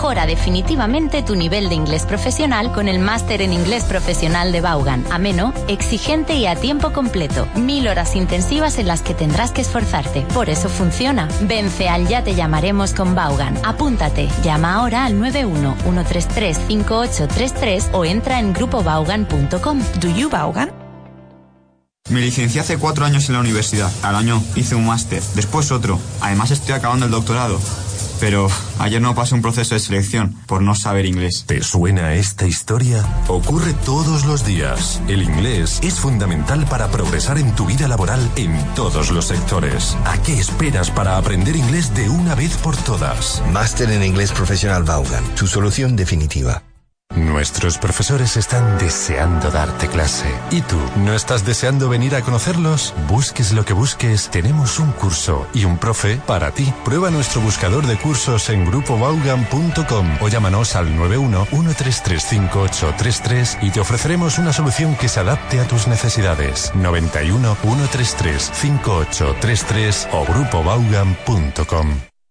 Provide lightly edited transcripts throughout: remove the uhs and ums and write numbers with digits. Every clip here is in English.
Mejora definitivamente tu nivel de inglés profesional con el máster en inglés profesional de Vaughan. Ameno, exigente y a tiempo completo. 1000 horas intensivas en las que tendrás que esforzarte. Por eso funciona. Vence al Ya te llamaremos con Vaughan. Apúntate. Llama ahora al 91-133-5833 o entra en grupovaughan.com. ¿Do you Vaughan? Me licencié hace 4 años en la universidad. Al año hice un máster, después otro. Además estoy acabando el doctorado. Pero ayer no pasé un proceso de selección por no saber inglés. ¿Te suena esta historia? Ocurre todos los días. El inglés es fundamental para progresar en tu vida laboral en todos los sectores. ¿A qué esperas para aprender inglés de una vez por todas? Máster en Inglés Profesional Vaughan, tu solución definitiva. Nuestros profesores están deseando darte clase. ¿Y tú? ¿No estás deseando venir a conocerlos? Busques lo que busques, tenemos un curso y un profe para ti. Prueba nuestro buscador de cursos en grupovaughan.com o llámanos al 91-133-5833 y te ofreceremos una solución que se adapte a tus necesidades. 91-133-5833 o grupovaughan.com.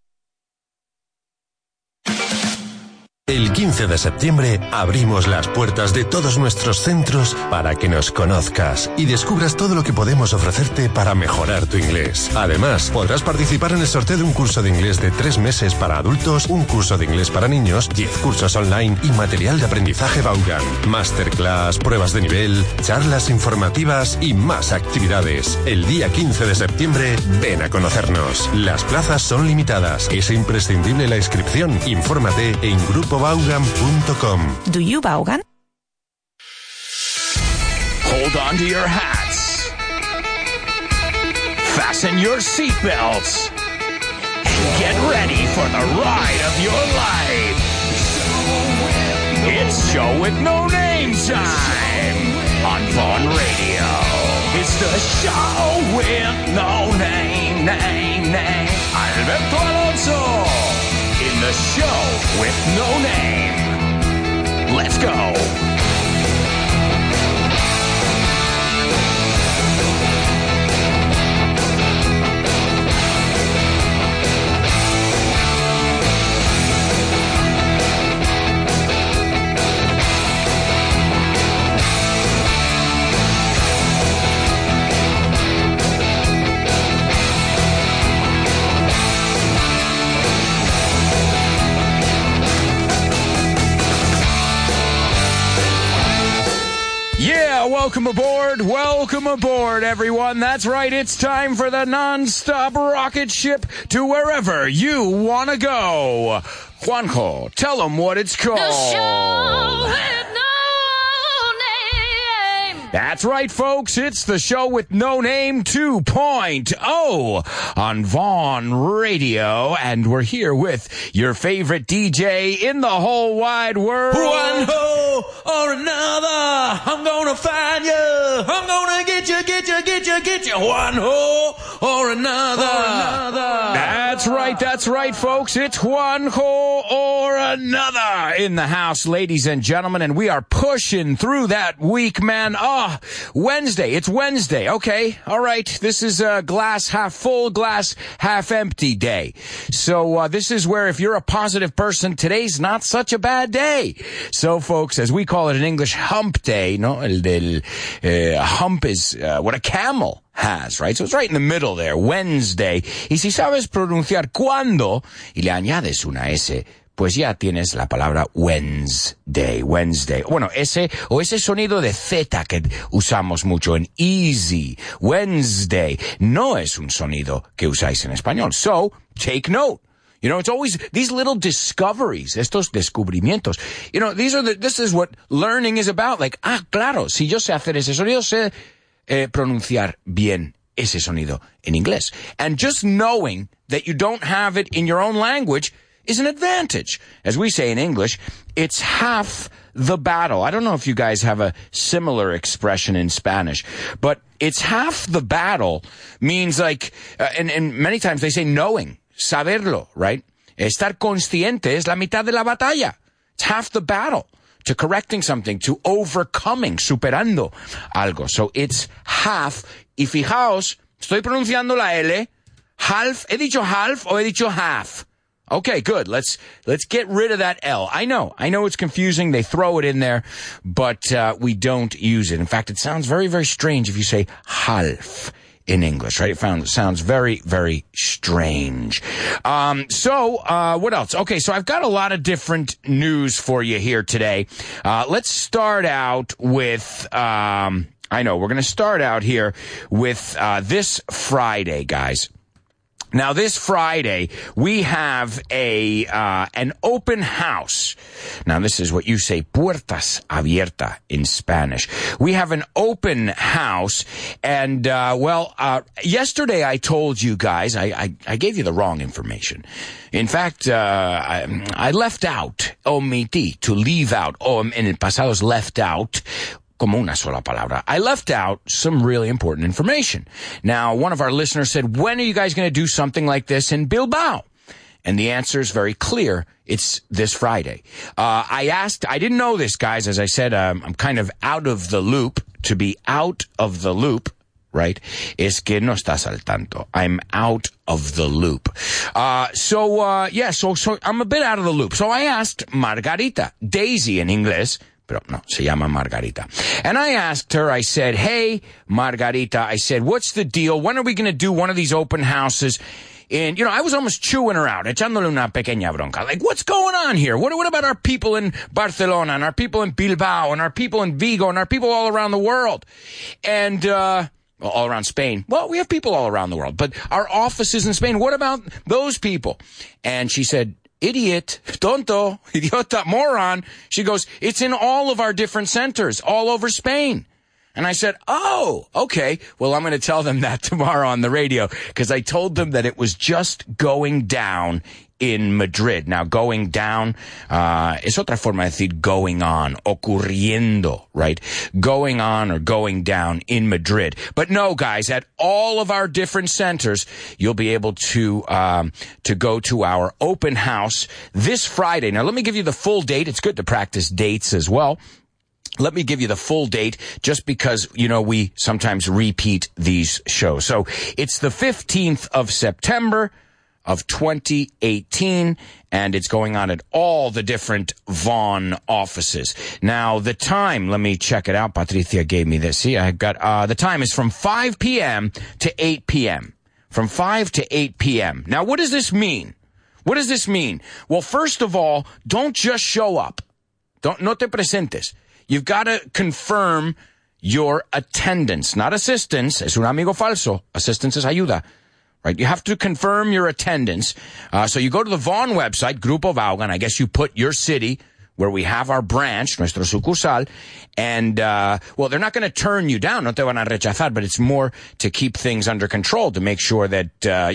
El 15 de septiembre abrimos las puertas de todos nuestros centros para que nos conozcas y descubras todo lo que podemos ofrecerte para mejorar tu inglés. Además, podrás participar en el sorteo de un curso de inglés de 3 meses para adultos, un curso de inglés para niños, 10 cursos online y material de aprendizaje Vaughan, masterclass, pruebas de nivel, charlas informativas y más actividades. El día 15 de septiembre, ven a conocernos. Las plazas son limitadas. Es imprescindible la inscripción. Infórmate en grupovaughan.com. ¿Do you Vaughan? Hold on to your hats. Fasten your seatbelts. And get ready for the ride of your life. It's Show with No Name time on Vaughan Radio. It's the Show with No Name, Alberto Alonso. In the Show with No Name. Let's go. Welcome aboard, everyone. That's right, it's time for the non-stop rocket ship to wherever you want to go. Juanjo, tell them what it's called. The Show with No Name. That's right, folks, it's the Show with No Name 2.0 on Vaughan Radio, and we're here with your favorite DJ in the whole wide world. One ho or another, I'm gonna find you. I'm gonna get you. One ho or another. That's right, folks. It's one ho or another in the house, ladies and gentlemen, and we are pushing through that week, man. Wednesday. It's Wednesday. Okay. All right. This is a glass half full, glass half empty day. So, this is where if you're a positive person, today's not such a bad day. So, folks, as we call it in English, hump day, no? Hump is what a camel has, right? So it's right in the middle there, Wednesday. Y si sabes pronunciar cuándo y le añades una S, pues ya tienes la palabra Wednesday. Bueno, ese sonido de Z que usamos mucho en easy, Wednesday, no es un sonido que usáis en español. So, take note. You know, it's always these little discoveries, estos descubrimientos. You know, this is what learning is about. Like, claro, si yo sé hacer ese sonido, sé pronunciar bien ese sonido en inglés. And just knowing that you don't have it in your own language is an advantage. As we say in English, it's half the battle. I don't know if you guys have a similar expression in Spanish, but it's half the battle means like, and many times they say knowing, saberlo, right? Estar consciente es la mitad de la batalla. It's half the battle to correcting something, to overcoming, superando algo. So it's half. Y fijaos, estoy pronunciando la L, half. ¿He dicho half o he dicho half? Okay, good. Let's get rid of that L. I know it's confusing. They throw it in there, but we don't use it. In fact, it sounds very, very strange if you say half in English, right? It sounds very, very strange. So what else? Okay, so I've got a lot of different news for you here today. Let's start out with, we're going to start out here with this Friday, guys. Now, this Friday, we have an open house. Now, this is what you say, puertas abierta in Spanish. We have an open house, and, yesterday I told you guys, I gave you the wrong information. In fact, I left out, omití, to leave out, en el pasado is left out, como una sola palabra. I left out some really important information. Now, one of our listeners said, when are you guys going to do something like this in Bilbao? And the answer is very clear. It's this Friday. I didn't know this, guys. As I said, I'm kind of out of the loop. To be out of the loop, right, es que no estás al tanto. I'm out of the loop. So I'm a bit out of the loop. So I asked Margarita, Daisy in English, pero no, se llama Margarita. And I asked her, I said, hey, Margarita, I said, what's the deal? When are we going to do one of these open houses? And, I was almost chewing her out, echándole una pequeña bronca. Like, what's going on here? What about our people in Barcelona and our people in Bilbao and our people in Vigo and our people all around the world? And, all around Spain. Well, we have people all around the world, but our offices in Spain, what about those people? And she said, idiot, tonto, idiota, moron. She goes, it's in all of our different centers, all over Spain. And I said, oh, okay. Well, I'm going to tell them that tomorrow on the radio, because I told them that it was just going down in Madrid. Now, going down, es otra forma de decir going on, ocurriendo, right? Going on or going down in Madrid. But no, guys, at all of our different centers, you'll be able to go to our open house this Friday. Now, let me give you the full date. It's good to practice dates as well. Let me give you the full date just because, we sometimes repeat these shows. So it's the 15th of September of 2018, and it's going on at all the different Vaughan offices. Now, the time, let me check it out. Patricia gave me this. See, I got, the time is from 5 p.m. to 8 p.m. From 5 to 8 p.m. Now, what does this mean? What does this mean? Well, first of all, don't just show up. No te presentes. You've got to confirm your attendance, not assistance. Es un amigo falso. Assistance es ayuda. Right? You have to confirm your attendance. So you go to the Vaughan website, Grupo Vaughan. I guess you put your city where we have our branch, nuestro sucursal. And, they're not going to turn you down. No te van a rechazar, but it's more to keep things under control, to make sure that,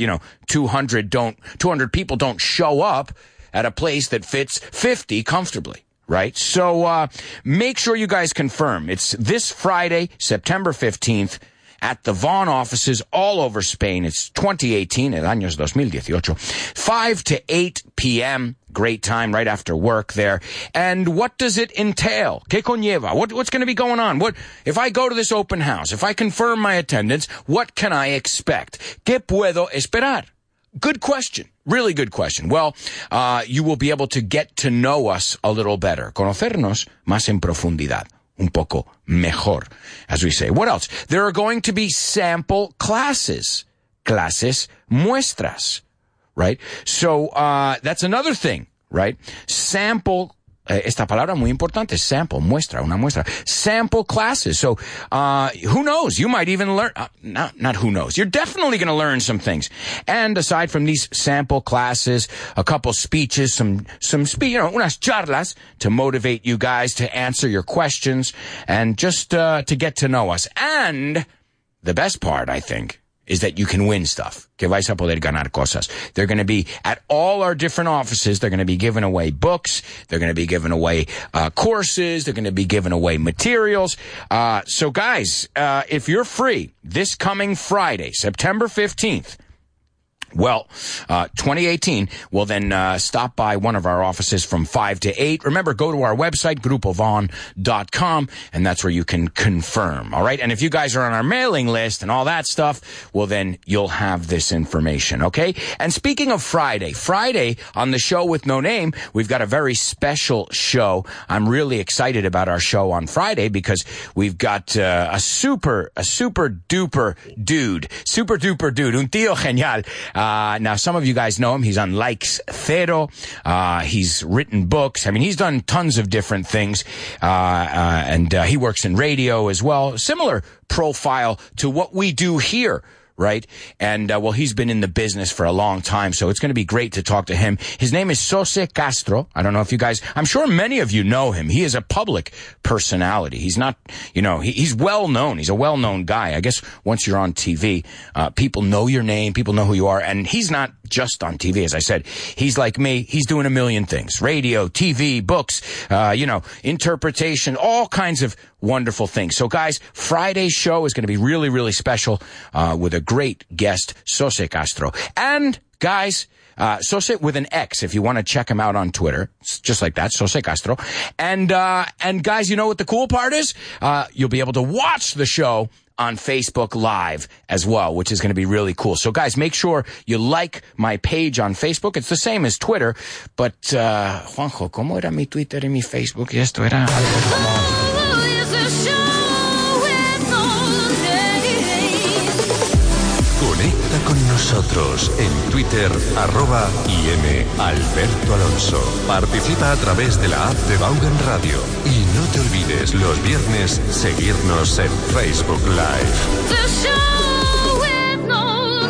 200 people don't show up at a place that fits 50 comfortably. Right? So, make sure you guys confirm. It's this Friday, September 15th, at the Vaughan offices all over Spain. It's 2018, el año 2018. 5 to 8 p.m. Great time right after work there. And what does it entail? ¿Qué conlleva? What's going to be going on? If I go to this open house, if I confirm my attendance, what can I expect? ¿Qué puedo esperar? Good question. Really good question. Well, you will be able to get to know us a little better. Conocernos más en profundidad. Un poco mejor, as we say. What else? There are going to be sample classes. Clases muestras. Right? So, that's another thing. Right? Sample esta palabra muy importante, sample, muestra, una muestra. Sample classes. So, who knows? You might even learn, not who knows. You're definitely going to learn some things. And aside from these sample classes, a couple speeches, some unas charlas to motivate you guys to answer your questions and just, to get to know us. And the best part, I think, is that you can win stuff. Que vais a poder ganar cosas. They're going to be at all our different offices. They're going to be giving away books. They're going to be giving away courses. They're going to be giving away materials. So guys, if you're free this coming Friday, September 15th, Well, 2018, well then stop by one of our offices from 5 to 8. Remember, go to our website, grupovon.com, and that's where you can confirm, all right? And if you guys are on our mailing list and all that stuff, well then you'll have this information, okay? And speaking of Friday on the show with no name, we've got a very special show. I'm really excited about our show on Friday because we've got a super duper dude, un tío genial. Now, some of you guys know him. He's on Likes Zero. He's written books. I mean, he's done tons of different things. And he works in radio as well. Similar profile to what we do here. Right? And, well, he's been in the business for a long time, so it's going to be great to talk to him. His name is Jose Castro. I don't know if you guys, I'm sure many of you know him. He is a public personality. He's not, he's well known. He's a well-known guy. I guess once you're on TV, people know your name, people know who you are, and he's not just on TV, as I said. He's like me. He's doing a million things. Radio, TV, books, interpretation, all kinds of wonderful things. So guys, Friday's show is going to be really, really special, with a great guest, Jose Castro. And guys, Jose with an X, if you want to check him out on Twitter. It's just like that, Jose Castro. And guys, you know what the cool part is? You'll be able to watch the show on Facebook Live as well, which is going to be really cool. So guys, make sure you like my page on Facebook. It's the same as Twitter, but, Juanjo, ¿cómo era mi Twitter y mi Facebook? Y esto era algo como... Conecta con nosotros en Twitter, @IMAlbertoAlonso. Participa a través de la app de Vaughan Radio. Y no te olvides los viernes seguirnos en Facebook Live. The show with no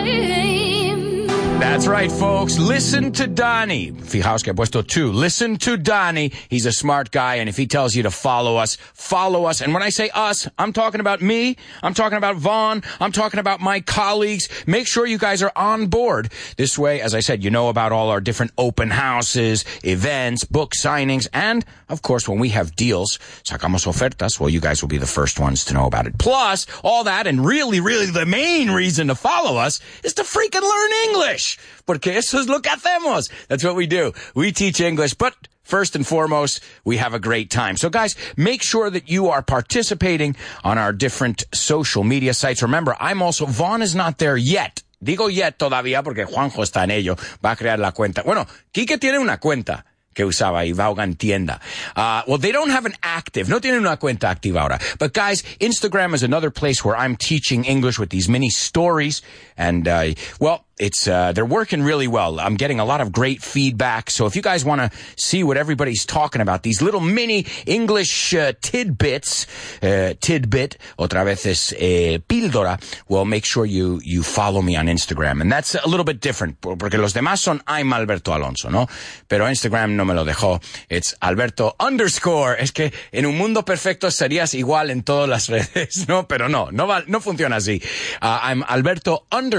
name. That's right, folks. Listen to Donnie. Fijaos que he puesto two. Listen to Donnie. He's a smart guy, and if he tells you to follow us, follow us. And when I say us, I'm talking about me. I'm talking about Vaughn. I'm talking about my colleagues. Make sure you guys are on board. This way, as I said, you know about all our different open houses, events, book signings, and, of course, when we have deals, sacamos ofertas, well, you guys will be the first ones to know about it. Plus, all that, and really, really the main reason to follow us is to freaking learn English. Porque eso es lo que hacemos. That's what we do. We teach English, but first and foremost, we have a great time. So guys, make sure that you are participating on our different social media sites. Remember, Vaughn is not there yet. Digo yet todavía porque Juanjo está en ello. Va a crear la cuenta. Bueno, Quique tiene una cuenta que usaba y Vaughan Tienda. Well, they don't have an active. No tienen una cuenta activa ahora. But guys, Instagram is another place where I'm teaching English with these mini stories. And, well, it's, they're working really well. I'm getting a lot of great feedback. So if you guys want to see what everybody's talking about, these little mini English tidbits, tidbit, otra vez es píldora, well, make sure you follow me on Instagram. And that's a little bit different, porque los demás son I'm Alberto Alonso, ¿no? Pero Instagram no me lo dejó. It's Alberto _ Es que en un mundo perfecto serías igual en todas las redes, ¿no? Pero no funciona así. I'm Alberto _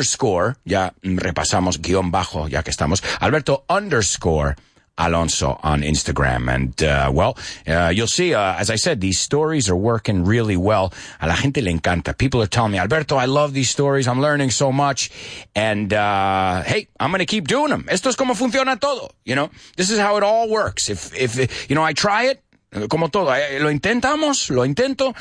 ya repasamos _ ya que estamos, Alberto _ Alonso on Instagram. And, well, you'll see, as I said, these stories are working really well. A la gente le encanta. People are telling me, Alberto, I love these stories. I'm learning so much. And, hey, I'm going to keep doing them. Esto es como funciona todo. This is how it all works. If I try it, como todo. Lo intento.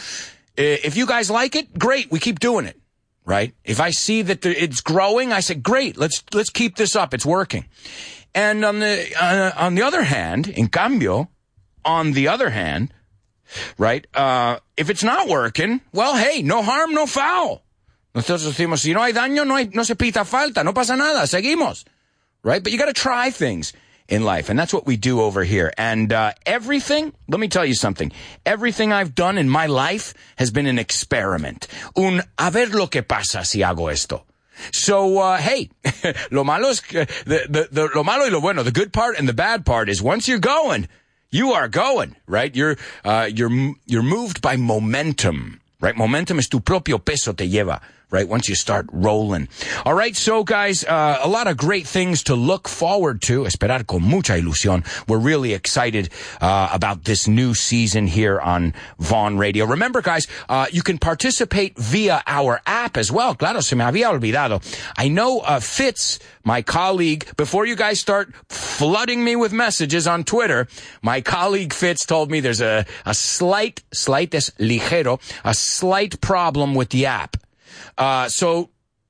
If you guys like it, great. We keep doing it. Right? If I see that it's growing, I say, great, let's keep this up. It's working. And on the other hand, en cambio, on the other hand, right, if it's not working, well, hey, no harm, no foul. Nosotros decimos, si no hay daño, no se pita falta, no pasa nada, seguimos. Right? But you gotta try things in life, and that's what we do over here. And everything, let me tell you something, everything I've done in my life has been an experiment. A ver lo que pasa si hago esto. So, hey, lo malo es lo malo y lo bueno, the good part and the bad part is once you're going, you are going, right? You're moved by momentum, right? Momentum es tu propio peso te lleva, right? Once you start rolling. All right, so guys, a lot of great things to look forward to. Esperar con mucha ilusión. We're really excited about this new season here on Vaughn Radio. Remember, guys, you can participate via our app as well. Claro, se me había olvidado. I know Fitz, my colleague, before you guys start flooding me with messages on Twitter, my colleague Fitz told me there's a slight es ligero, a slight problem with the app. So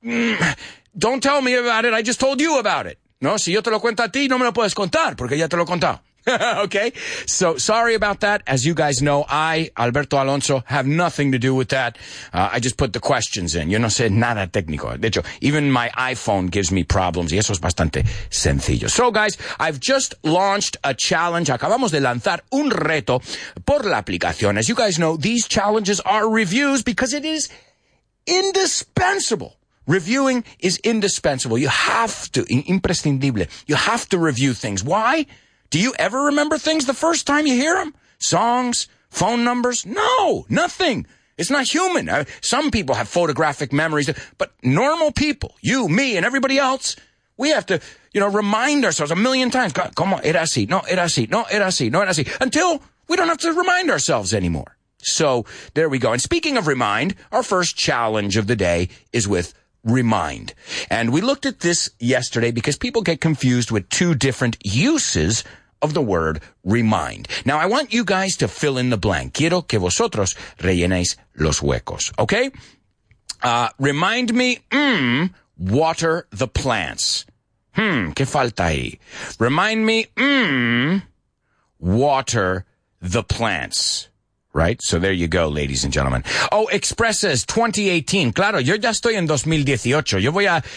don't tell me about it. I just told you about it. No, si yo te lo cuento a ti, no me lo puedes contar, porque ya te lo he contado. Okay? So, sorry about that. As you guys know, I, Alberto Alonso, have nothing to do with that. I just put the questions in. Yo no sé nada técnico. De hecho, even my iPhone gives me problems, y eso es bastante sencillo. So, guys, I've just launched a challenge. Acabamos de lanzar un reto por la aplicación. As you guys know, these challenges are reviews because it is indispensable. Reviewing is indispensable. You have to, imprescindible. You have to review things. Why? Do you ever remember things the first time you hear them? Songs, phone numbers? No, nothing. It's not human. Some people have photographic memories, but normal people, you, me, and everybody else, we have to, remind ourselves a million times. Como era así, no era así, no era así, no era así, until we don't have to remind ourselves anymore. So there we go. And speaking of remind, our first challenge of the day is with remind. And we looked at this yesterday because people get confused with two different uses of the word remind. Now, I want you guys to fill in the blank. Quiero que vosotros rellenéis los huecos. Okay? Remind me, water the plants. ¿Qué falta ahí? Remind me, water the plants. Right? So there you go, ladies and gentlemen. Oh, Express says 2018. Claro, yo ya estoy en 2018. Yo voy a,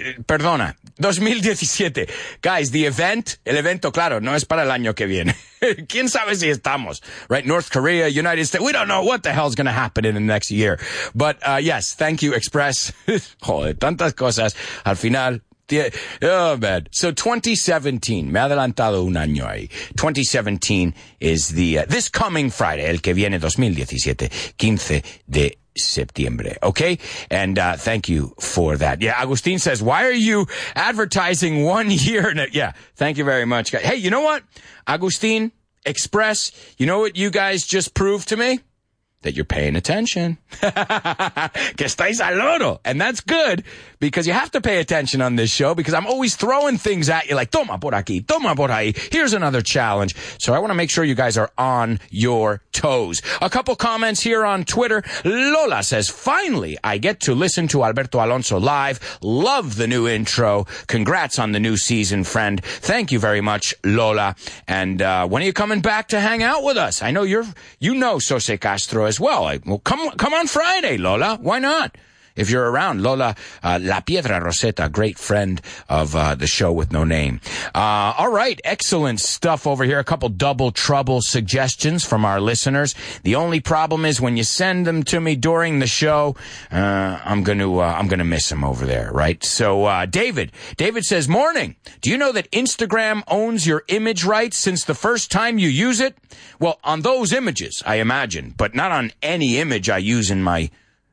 2017. Guys, el evento, claro, no es para el año que viene. ¿Quién sabe si estamos? Right? North Korea, United States. We don't know what the hell's going to happen in the next year. But, yes, thank you, Express. Joder, tantas cosas. Al final, oh, man. So 2017, me ha adelantado un año ahí. 2017 is this coming Friday, el que viene 2017, 15 de septiembre. Okay? And, thank you for that. Yeah, Agustin says, why are you advertising 1 year? Yeah, thank you very much. Hey, you know what? Agustin, Express, you know what you guys just proved to me? That you're paying attention. Que estáis al loro. And that's good because you have to pay attention on this show because I'm always throwing things at you like, toma por aquí, toma por ahí. Here's another challenge. So I want to make sure you guys are on your toes. A couple comments here on Twitter. Lola says, finally, I get to listen to Alberto Alonso live. Love the new intro. Congrats on the new season, friend. Thank you very much, Lola. And when are you coming back to hang out with us? I know you know Sose Castro as well. Well, come on Friday, Lola. Why not? If you're around, Lola La Piedra Roseta, great friend of the show with no name. All right, excellent stuff over here. A couple double trouble suggestions from our listeners. The only problem is when you send them to me during the show, I'm gonna miss them over there, right? So David says, morning. Do you know that Instagram owns your image rights since the first time you use it? Well, on those images, I imagine, but not on any image I use in my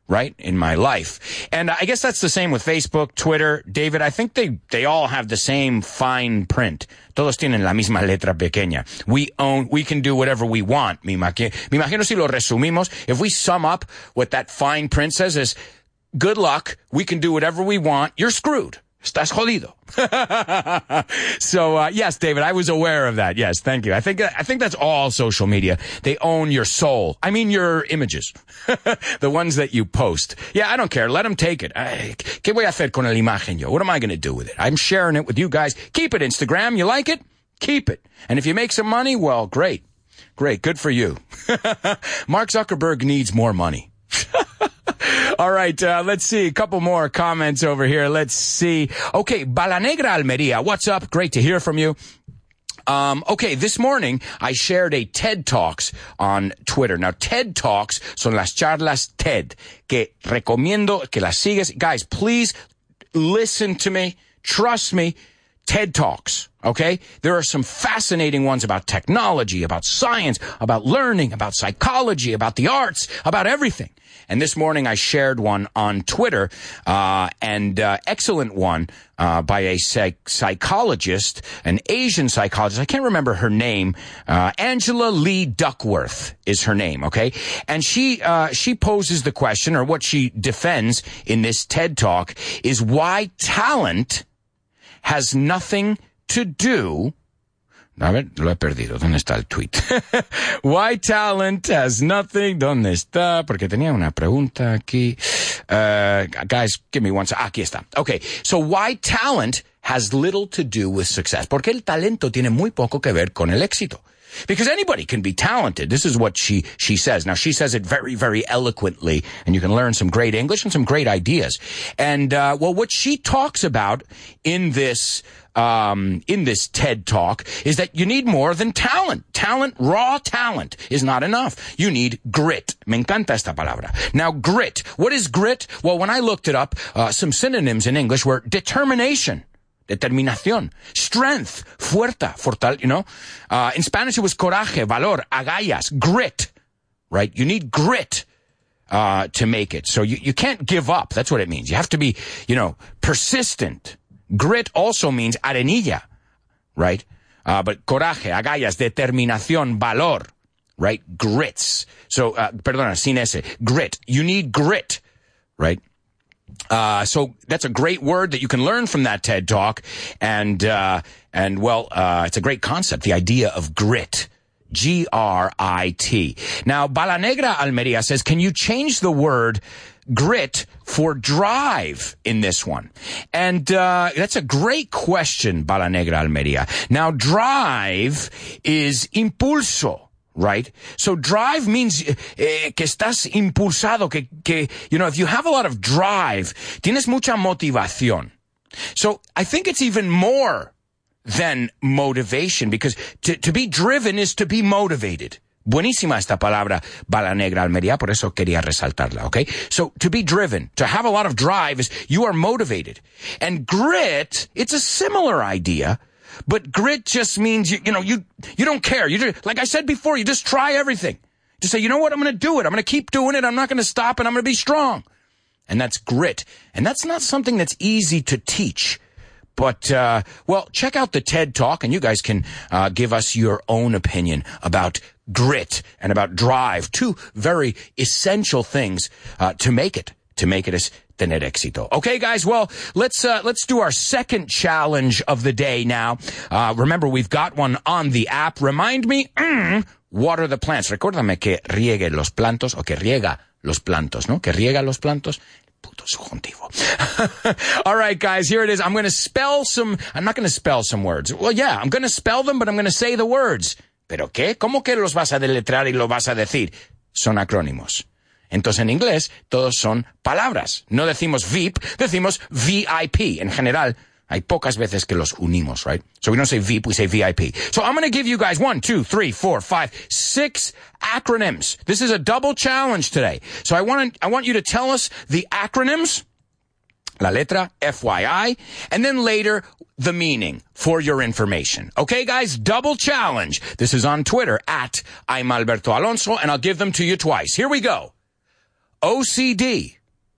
life. And I guess that's the same with Facebook, Twitter. David, I think they all have the same fine print. Todos tienen la misma letra pequeña. We can do whatever we want. Me imagino si lo resumimos. If we sum up what that fine print says is, good luck, we can do whatever we want, you're screwed. Estás jodido. So, yes, David, I was aware of that. Yes, thank you. I think that's all social media. They own your soul. I mean, your images. The ones that you post. Yeah, I don't care. Let them take it. ¿Qué voy a hacer con la imagen yo? What am I going to do with it? I'm sharing it with you guys. Keep it, Instagram. You like it? Keep it. And if you make some money, well, great. Great. Good for you. Mark Zuckerberg needs more money. All right, let's see. A couple more comments over here. Let's see. Okay, Balanegra Almeria, what's up? Great to hear from you. Okay, this morning I shared a TED Talks on Twitter. Now, TED Talks son las charlas TED, que recomiendo que las sigues. Guys, please listen to me. Trust me. TED Talks, okay? There are some fascinating ones about technology, about science, about learning, about psychology, about the arts, about everything. And this morning I shared one on Twitter, excellent one, by a psychologist, an Asian psychologist. I can't remember her name. Angela Lee Duckworth is her name, okay? And she poses the question, or what she defends in this TED Talk, is why talent has nothing to do. A ver, lo he perdido. ¿Dónde está el tweet? Why talent has nothing. ¿Dónde está? Porque tenía una pregunta aquí. Guys, give me one second. Aquí está. Okay, so why talent has little to do with success. Porque el talento tiene muy poco que ver con el éxito. Because anybody can be talented. This is what she says. Now, she says it very, very eloquently, and you can learn some great English and some great ideas. And, what she talks about in this TED Talk is that you need more than talent. Raw talent is not enough. You need grit. Me encanta esta palabra. Now, grit. What is grit? Well, when I looked it up, some synonyms in English were determination. Determinación, strength, fuerza, in Spanish it was coraje, valor, agallas, grit, right? You need grit, to make it. So you can't give up. That's what it means. You have to be, persistent. Grit also means arenilla, right? But coraje, agallas, determinación, valor, right? Grits. So, sin ese, grit. You need grit, right? So that's a great word that you can learn from that TED Talk. And it's a great concept, the idea of grit. G-R-I-T. Now, Balanegra Almeria says, can you change the word grit for drive in this one? And that's a great question, Balanegra Almeria. Now, drive is impulso. Right? So drive means que estás impulsado, que if you have a lot of drive, tienes mucha motivación. So I think it's even more than motivation, because to be driven is to be motivated. Buenísima esta palabra, Balanegra Almería, por eso quería resaltarla, okay? So to be driven, to have a lot of drive is you are motivated. And grit, it's a similar idea. But grit just means, you don't care. Like I said before, you just try everything. Just say, you know what, I'm going to do it. I'm going to keep doing it. I'm not going to stop, and I'm going to be strong. And that's grit. And that's not something that's easy to teach. But, check out the TED Talk, and you guys can give us your own opinion about grit and about drive. Two very essential things to make it as tener éxito. Okay, guys, well, let's do our second challenge of the day now. Remember, we've got one on the app. Remind me, water the plants. Recuérdame que riegue los plantos, o que riega los plantos, ¿no? Que riega los plantos. Puto subjuntivo. All right, guys, here it is. I'm not going to spell some words. Well, yeah, I'm going to spell them, but I'm going to say the words. ¿Pero qué? ¿Cómo que los vas a deletrear y lo vas a decir? Son acrónimos. Entonces, en inglés, todos son palabras. No decimos VIP, decimos VIP. En general, hay pocas veces que los unimos, right? So we don't say VIP, we say VIP. So I'm going to give you guys 1, 2, 3, 4, 5, 6 acronyms. This is a double challenge today. So I want you to tell us the acronyms, la letra, FYI, and then later, the meaning for your information. Okay, guys? Double challenge. This is on Twitter, @I'm Alberto Alonso, and I'll give them to you twice. Here we go. OCD,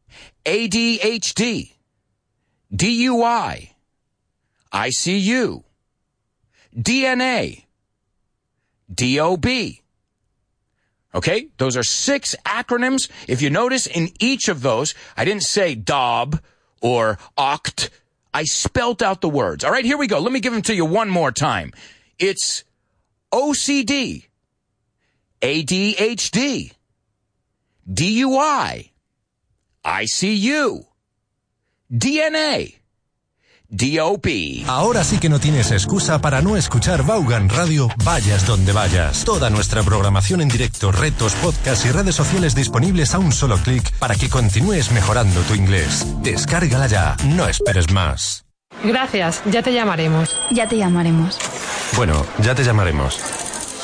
ADHD, DUI, ICU, DNA, DOB. Okay? Those are 6 acronyms. If you notice, in each of those, I didn't say DOB or OCT. I spelt out the words. All right, here we go. Let me give them to you one more time. It's OCD, ADHD, DUI, ICU, DNA, DOB. Ahora sí que no tienes excusa para no escuchar Vaughan Radio, vayas donde vayas. Toda nuestra programación en directo, retos, podcasts y redes sociales disponibles a un solo clic para que continúes mejorando tu inglés. Descárgala ya, no esperes más. Gracias, ya te llamaremos. Ya te llamaremos. Bueno, ya te llamaremos.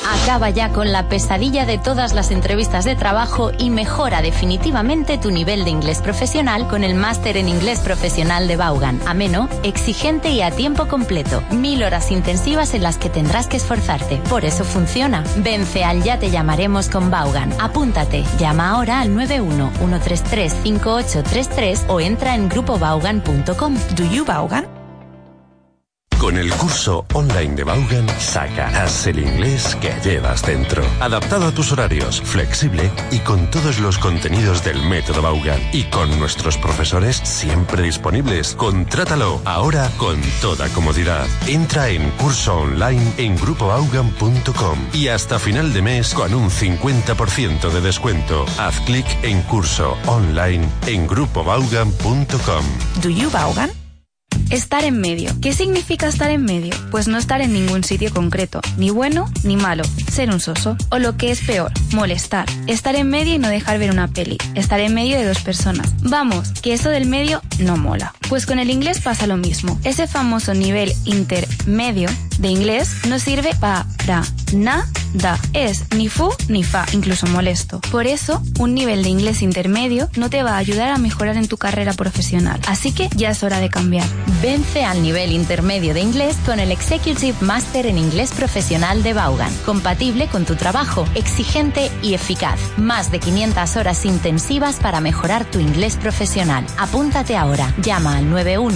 Acaba ya con la pesadilla de todas las entrevistas de trabajo y mejora definitivamente tu nivel de inglés profesional con el máster en inglés profesional de Vaughan. Ameno, exigente y a tiempo completo. 1000 horas intensivas en las que tendrás que esforzarte. Por eso funciona. Vence al Ya te llamaremos con Vaughan. Apúntate. Llama ahora al 91-133-5833 o entra en grupovaughan.com. Do you Vaughan? Con el curso online de Vaughan sacarás el inglés que llevas dentro. Adaptado a tus horarios, flexible y con todos los contenidos del método Vaughan. Y con nuestros profesores siempre disponibles. Contrátalo ahora con toda comodidad. Entra en curso online en grupovaughan.com y hasta final de mes con un 50% de descuento. Haz clic en curso online en grupovaughan.com. Do you Vaughan? Estar en medio. ¿Qué significa estar en medio? Pues no estar en ningún sitio concreto, ni bueno ni malo, ser un soso. O lo que es peor, molestar. Estar en medio y no dejar ver una peli. Estar en medio de dos personas. Vamos, que eso del medio no mola. Pues con el inglés pasa lo mismo. Ese famoso nivel intermedio de inglés no sirve para nada. Es ni fu ni fa, incluso molesto. Por eso, un nivel de inglés intermedio no te va a ayudar a mejorar en tu carrera profesional. Así que ya es hora de cambiar. Vence al nivel intermedio de inglés con el Executive Master en Inglés Profesional de Vaughan. Compatible con tu trabajo, exigente y eficaz. Más de 500 horas intensivas para mejorar tu inglés profesional. Apúntate ahora. Llama al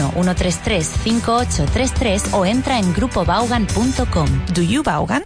91-133-5833 o entra en grupovaughan.com. Do you Vaughan?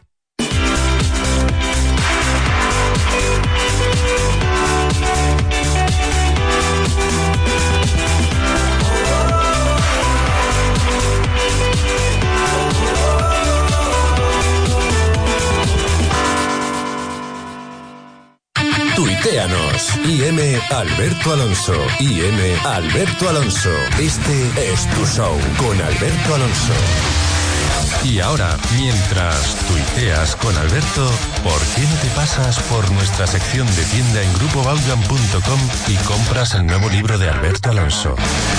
Tuiteanos. IM Alberto Alonso. IM Alberto Alonso. Este es tu show con Alberto Alonso. Y ahora, mientras tuiteas con Alberto, ¿por qué no te pasas por nuestra sección de tienda en grupovaughan.com y compras el nuevo libro de Alberto Alonso?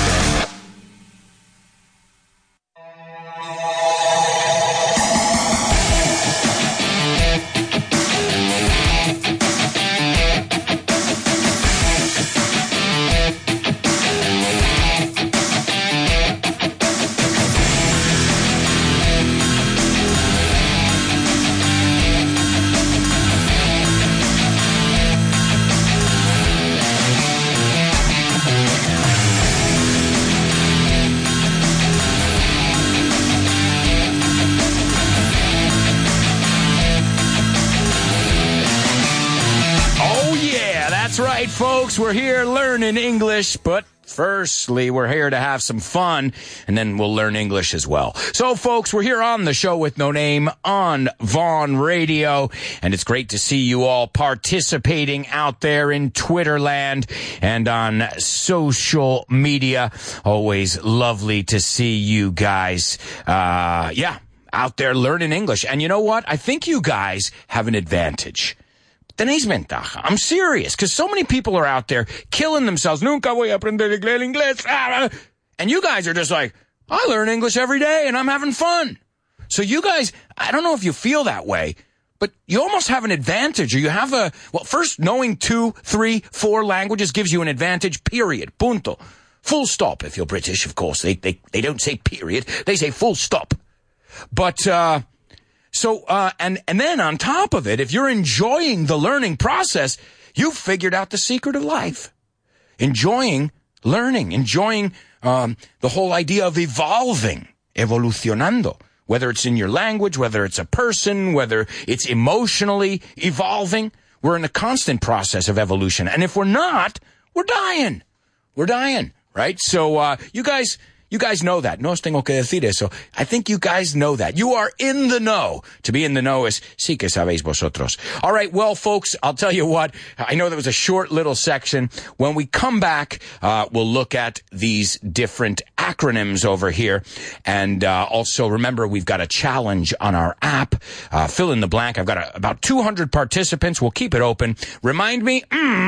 Folks, we're here learning English, but firstly, we're here to have some fun, and then we'll learn English as well. So, folks, we're here on the show with no name on Vaughn Radio, and it's great to see you all participating out there in Twitter land and on social media. Always lovely to see you guys, out there learning English. And you know what? I think you guys have an advantage. Tenéis ventaja. I'm serious, because so many people are out there killing themselves. Nunca voy a aprender el inglés. And you guys are just like, I learn English every day and I'm having fun. So you guys, I don't know if you feel that way, but you almost have an advantage, or you have first, knowing 2, 3, 4 languages gives you an advantage, period. Punto. Full stop, if you're British, of course. They don't say period. They say full stop. But, and then on top of it, if you're enjoying the learning process, you've figured out the secret of life. Enjoying learning, enjoying the whole idea of evolving, evolucionando, whether it's in your language, whether it's a person, whether it's emotionally evolving. We're in a constant process of evolution. And if we're not, we're dying. We're dying, right? So you guys know that. No os tengo que decir eso. I think you guys know that. You are in the know. To be in the know is sí que sabéis vosotros. All right, well, folks, I'll tell you what. I know that was a short little section. When we come back, we'll look at these different acronyms over here. And also, remember, we've got a challenge on our app. Fill in the blank. I've got about 200 participants. We'll keep it open. Remind me,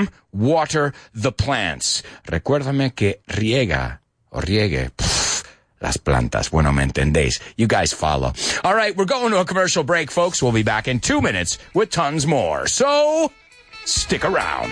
water the plants. Recuérdame que riega o riegue las plantas. Bueno, me entendéis. You guys follow. All right, we're going to a commercial break, folks. We'll be back in 2 minutes with tons more. So, stick around.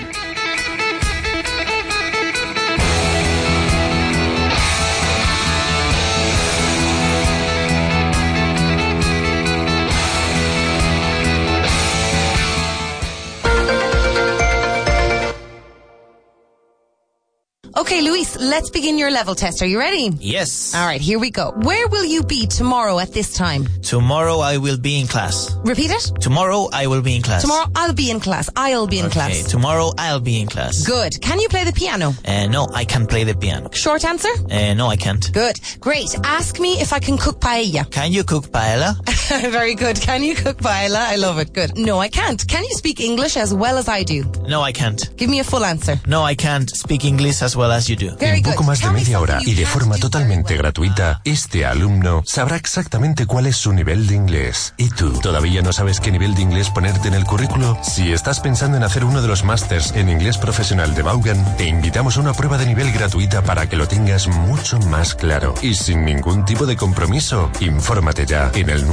Okay, Luis, let's begin your level test. Are you ready? Yes. All right, here we go. Where will you be tomorrow at this time? Tomorrow I will be in class. Repeat it. Tomorrow I will be in class. Tomorrow I'll be in class. I'll be in Okay, class. tomorrow I'll be in class. Good. Can you play the piano? No, I can't play the piano. Short answer? No, I can't. Good. Great. Ask me if I can cook paella. Can you cook paella? Very good. Can you cook paella? I love it. Good. No, I can't. Can you speak English as well as I do? No, I can't. Give me a full answer. No, I can't speak English as well as you do. Very En good. poco más de Tell me media hora something y de you forma can't do totalmente very well. gratuita, este alumno sabrá exactamente cuál es su nivel de inglés. ¿Y tú? ¿Todavía no sabes qué nivel de inglés ponerte en el currículo? Si estás pensando en hacer uno de los másters en inglés profesional de Vaughan, te invitamos a una prueba de nivel gratuita para que lo tengas mucho más claro y sin ningún tipo de compromiso. Infórmate ya en el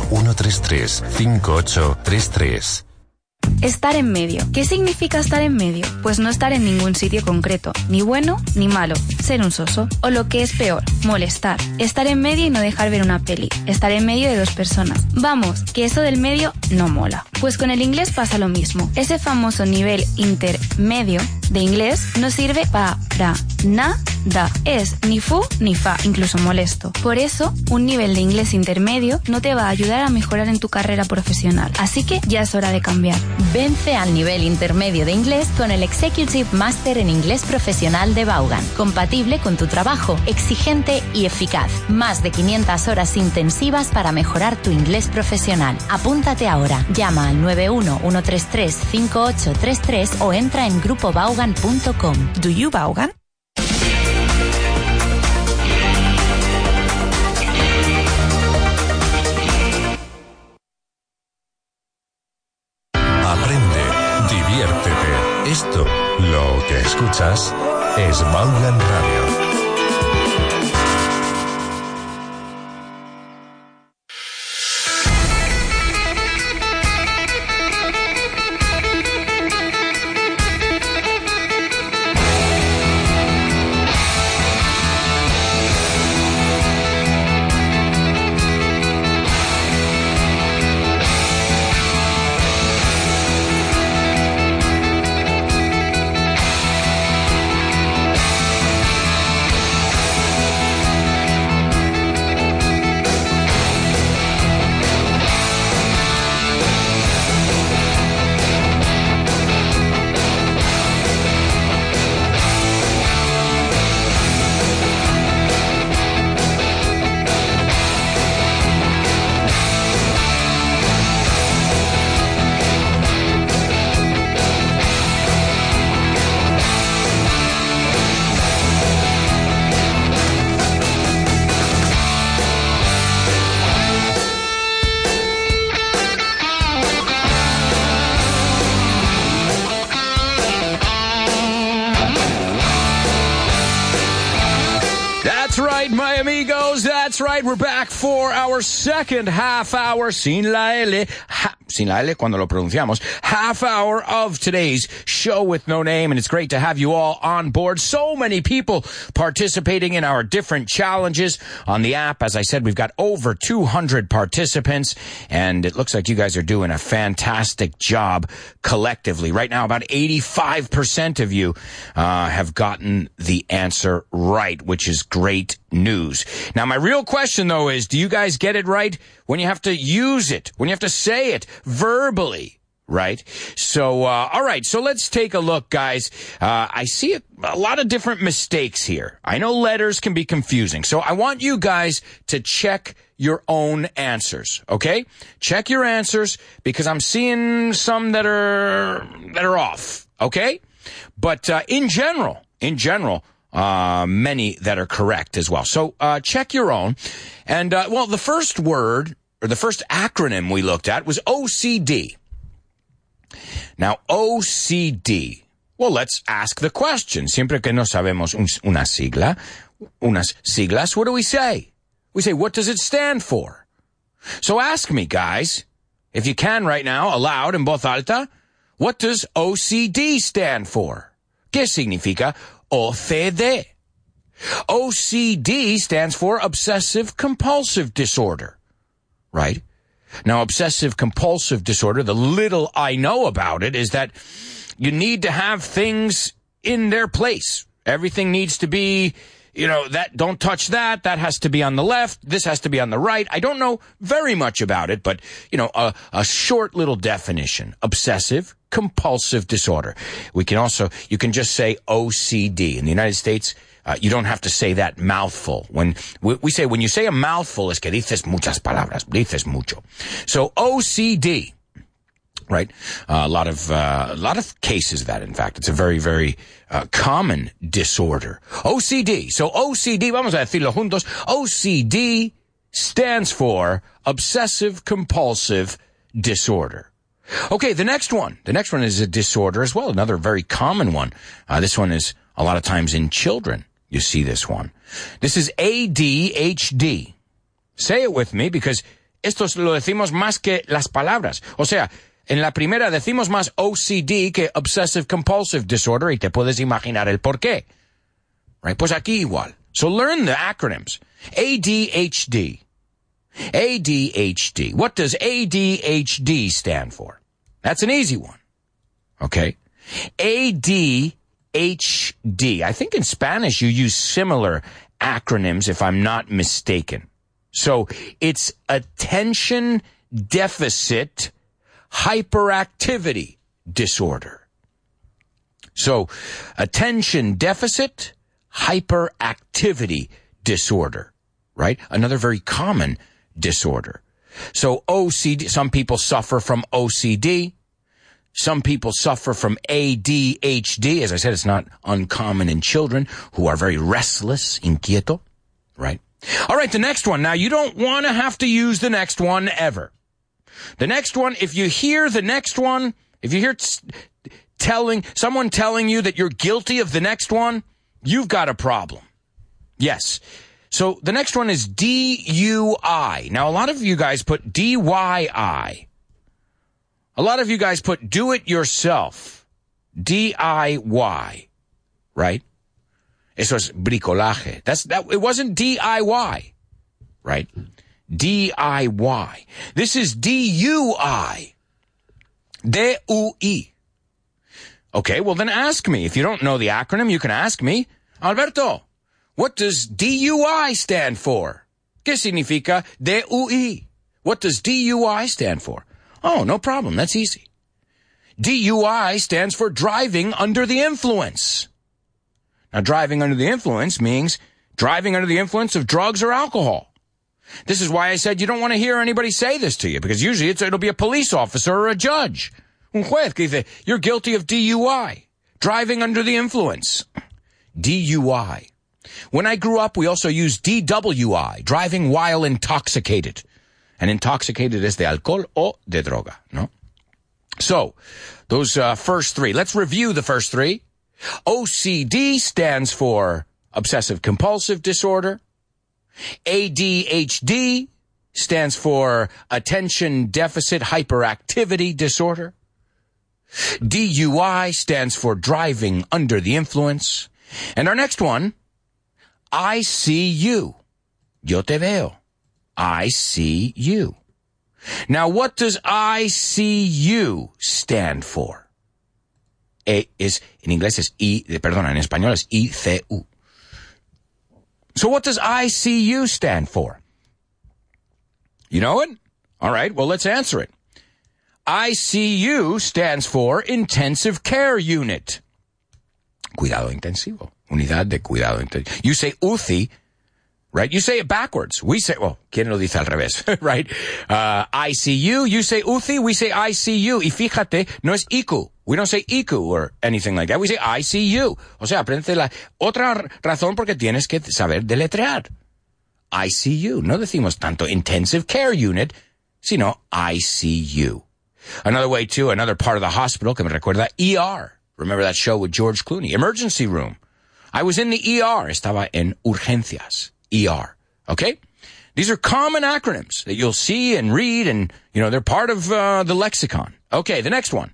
911335833. Estar en medio. ¿Qué significa estar en medio? Pues no estar en ningún sitio concreto, ni bueno ni malo, ser un soso, o lo que es peor, molestar. Estar en medio y no dejar ver una peli, estar en medio de dos personas. Vamos, que eso del medio no mola. Pues con el inglés pasa lo mismo. Ese famoso nivel intermedio de inglés no sirve para nada. Es ni fu ni fa, incluso molesto. Por eso, un nivel de inglés intermedio no te va a ayudar a mejorar en tu carrera profesional. Así que ya es hora de cambiar. Vence al nivel intermedio de inglés con el Executive Master en Inglés Profesional de Vaughan. Compatible con tu trabajo, exigente y eficaz. Más de 500 horas intensivas para mejorar tu inglés profesional. Apúntate ahora. Llama al 911335833 o entra en grupovaughan.com. Do you Vaughan? Aprende, diviértete. Esto, lo que escuchas, es Vaughan Radio. My amigos, that's right. We're back for our second half hour, sin la L, sin la L cuando lo pronunciamos, half hour of today's show with no name, and it's great to have you all on board. So many people participating in our different challenges on the app. As I said, we've got over 200 participants, and it looks like you guys are doing a fantastic job collectively. Right now, about 85% of you have gotten the answer right, which is great news. Now, my real question, though, is do you guys get it right when you have to use it, when you have to say it verbally? Right? So, all right. So let's take a look, guys. I see a lot of different mistakes here. I know letters can be confusing. So I want you guys to check your own answers. Okay? Check your answers because I'm seeing some that are off. Okay? But, in general, many that are correct as well. So, check your own. And, well, the first word or the first acronym we looked at was OCD. Now, OCD. Well, let's ask the question. Siempre que no sabemos una sigla, unas siglas, what do we say? We say, what does it stand for? So ask me, guys, if you can right now, aloud, en voz alta, what does OCD stand for? ¿Qué significa OCD? OCD stands for Obsessive Compulsive Disorder, right? Now, Obsessive Compulsive Disorder, the little I know about it is that you need to have things in their place. Everything needs to be, that, don't touch that. That has to be on the left. This has to be on the right. I don't know very much about it, but, a short little definition. Obsessive Compulsive Disorder. You can just say OCD. In the United States, you don't have to say that mouthful. When you say a mouthful, es que dices muchas palabras, dices mucho. So OCD, right? A lot of cases of that, in fact. It's a very, very common disorder. OCD. So OCD, vamos a decirlo juntos. OCD stands for Obsessive Compulsive Disorder. Okay, the next one. The next one is a disorder as well, another very common one. This one is a lot of times in children. You see this one. This is ADHD. Say it with me because esto lo decimos más que las palabras. O sea, en la primera decimos más OCD que Obsessive Compulsive Disorder y te puedes imaginar el por qué. Right? Pues aquí igual. So learn the acronyms. ADHD. ADHD. What does ADHD stand for? That's an easy one. Okay? ADHD. I think in Spanish you use similar acronyms if I'm not mistaken. So it's Attention Deficit Hyperactivity Disorder. So Attention Deficit Hyperactivity Disorder, right? Another very common disorder. So OCD, some people suffer from OCD. Some people suffer from ADHD. As I said, it's not uncommon in children who are very restless, inquieto, right? All right, the next one. Now, you don't want to have to use the next one ever. The next one, if you hear the next one, if you hear someone telling you that you're guilty of the next one, you've got a problem. Yes. So the next one is DUI. Now, a lot of you guys put DYI. A lot of you guys put do it yourself. DIY. Right? Eso es bricolaje. It wasn't DIY. Right? DIY. This is DUI. D-U-I. Okay, well then ask me. If you don't know the acronym, you can ask me. Alberto, what does DUI stand for? ¿Qué significa DUI? What does DUI stand for? Oh, no problem. That's easy. DUI stands for driving under the influence. Now, driving under the influence means driving under the influence of drugs or alcohol. This is why I said you don't want to hear anybody say this to you, because usually it'll be a police officer or a judge. Un juez que dice, you're guilty of DUI, driving under the influence. DUI. When I grew up, we also used DWI, driving while intoxicated. And intoxicated is de alcohol o de droga, no? So, those first three. Let's review the first three. OCD stands for Obsessive Compulsive Disorder. ADHD stands for Attention Deficit Hyperactivity Disorder. DUI stands for Driving Under the Influence. And our next one, I see you. Yo te veo. I see you. Now, what does I see you stand for? En inglés es en español es ICU. So what does I see you stand for? You know it? All right, well, let's answer it. ICU stands for Intensive Care Unit. Cuidado intensivo. Unidad de cuidado intensivo. You say UCI, right? You say it backwards. We say, well, ¿quién lo dice al revés? Right? ICU, you say UCI, we say ICU. Y fíjate, no es ICU. We don't say ICU or anything like that. We say ICU. O sea, aprende la otra razón porque tienes que saber deletrear. ICU. No decimos tanto Intensive Care Unit, sino ICU. Another way, too, another part of the hospital que me recuerda, ER. Remember that show with George Clooney? Emergency room. I was in the ER. Estaba en urgencias. ER. Okay? These are common acronyms that you'll see and read, and, they're part of the lexicon. Okay, the next one.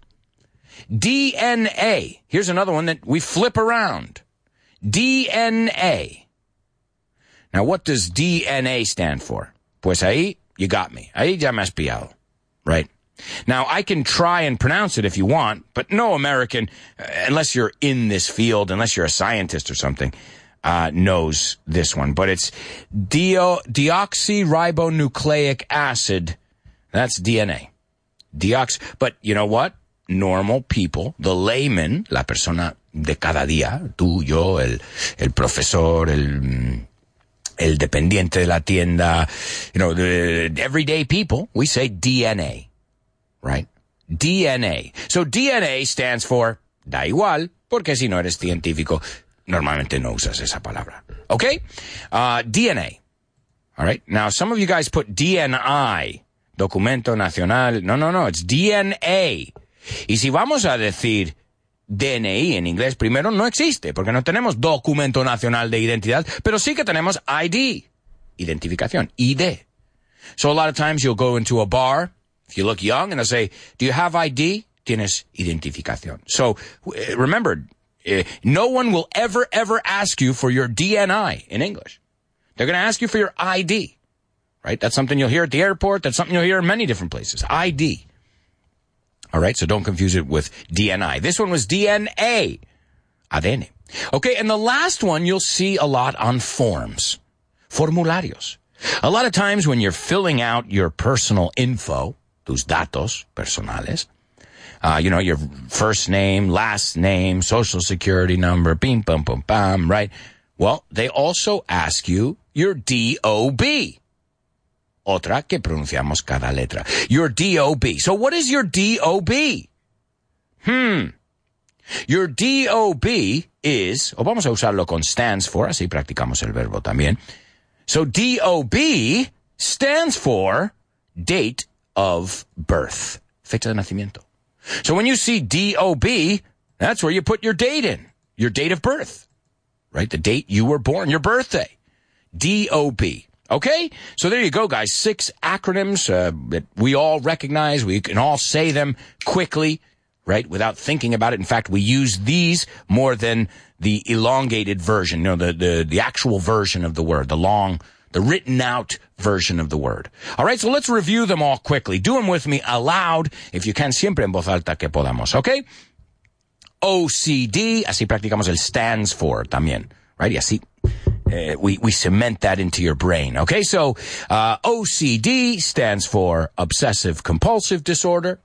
DNA. Here's another one that we flip around. DNA. Now, what does DNA stand for? Pues ahí, you got me. Ahí ya me has pillado. Right? Now, I can try and pronounce it if you want, but no American, unless you're in this field, unless you're a scientist or something, knows this one. But it's deoxyribonucleic acid. That's DNA. But you know what? Normal people, the layman, la persona de cada día, tú, yo, el profesor, el dependiente de la tienda, the everyday people, we say DNA. Right? DNA. So DNA stands for da igual, porque si no eres científico, normalmente no usas esa palabra. Okay? DNA. All right? Now, some of you guys put DNI, Documento Nacional. No, it's DNA. Y si vamos a decir DNI en inglés, primero no existe, porque no tenemos Documento Nacional de Identidad, pero sí que tenemos ID, identificación, ID. So a lot of times you'll go into a bar, if you look young, and they'll say, do you have ID? Tienes identificación. So remember, no one will ever ask you for your DNI in English. They're going to ask you for your ID, right? That's something you'll hear at the airport. That's something you'll hear in many different places. ID. All right, so don't confuse it with DNI. This one was DNA. ADN. Okay, and the last one you'll see a lot on forms. Formularios. A lot of times when you're filling out your personal info, tus datos personales, your first name, last name, social security number, pim, pum, pum, pam, right? Well, they also ask you your DOB. Otra que pronunciamos cada letra. Your DOB. So what is your DOB? Your DOB is, o vamos a usarlo con stands for, así practicamos el verbo también. So DOB stands for date of birth. Fecha de nacimiento. So when you see DOB, that's where you put your date in. Your date of birth. Right? The date you were born, your birthday. DOB. Okay? So there you go, guys. 6 acronyms that we all recognize. We can all say them quickly, right, without thinking about it. In fact, we use these more than the elongated version, the actual version of the word, the written out version of the word. All right, so let's review them all quickly. Do them with me aloud, if you can, siempre en voz alta que podamos, okay? OCD, así practicamos el stands for también, right? Y así we cement that into your brain, okay? So OCD stands for obsessive compulsive disorder.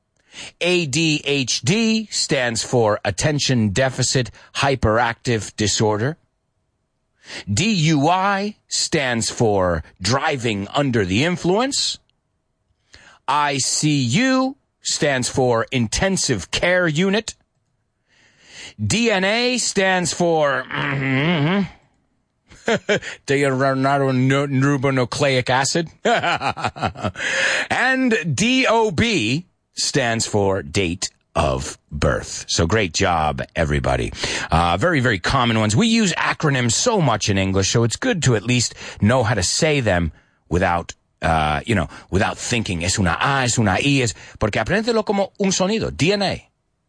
ADHD stands for attention deficit hyperactive disorder. DUI stands for driving under the influence. ICU stands for intensive care unit. DNA stands for deoxyribonucleic acid. And DOB stands for date of birth. So great job, everybody. Very, very common ones. We use acronyms so much in English, so it's good to at least know how to say them without thinking. Es una A, es una I, porque apréndelo como un sonido. DNA,